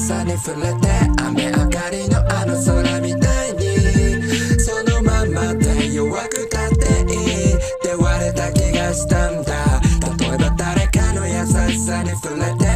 さに触れて雨上がりのあの空みたいにそのままで弱くたっていいって言われた気がしたんだ。例えば誰かの優しさに触れて